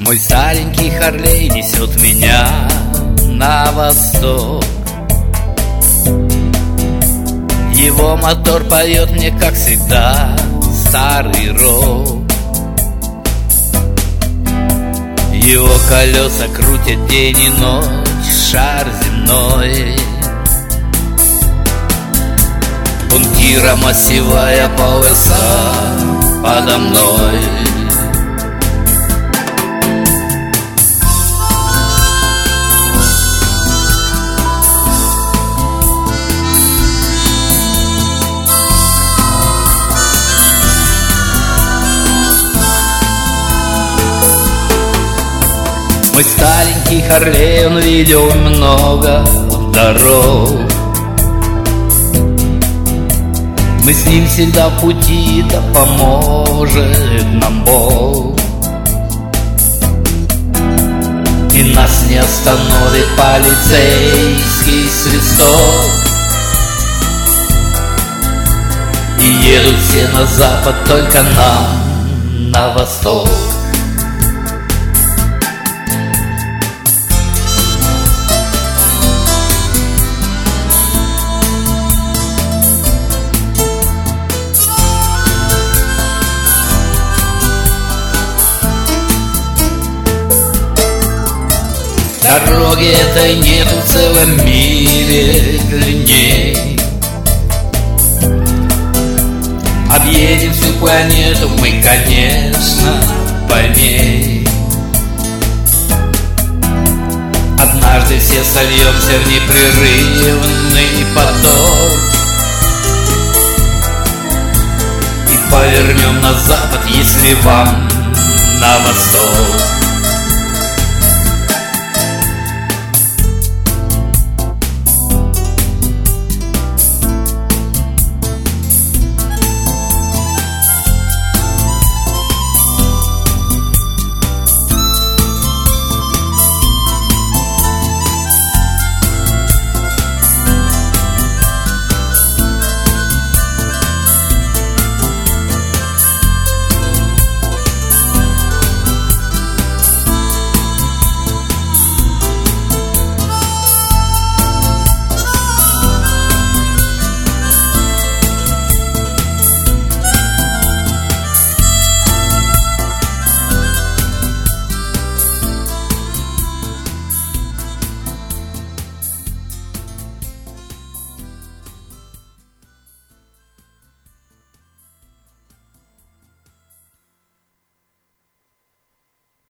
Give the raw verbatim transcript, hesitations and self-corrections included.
Мой старенький Харлей несет меня на восток. Его мотор поет мне, как всегда, старый рок. Его колеса крутят день и ночь шар земной. Бункиром осевая полоса подо мной. Мой старенький Харлей, он видел много дорог. Мы с ним всегда в пути, да поможет нам Бог. И нас не остановит полицейский свисток. И едут все на запад, только нам на восток. Дороги этой нету в целом мире длинней. Объедем всю планету мы, конечно, по ней. Однажды все сольемся в непрерывный поток и повернем на запад, если вам на восток.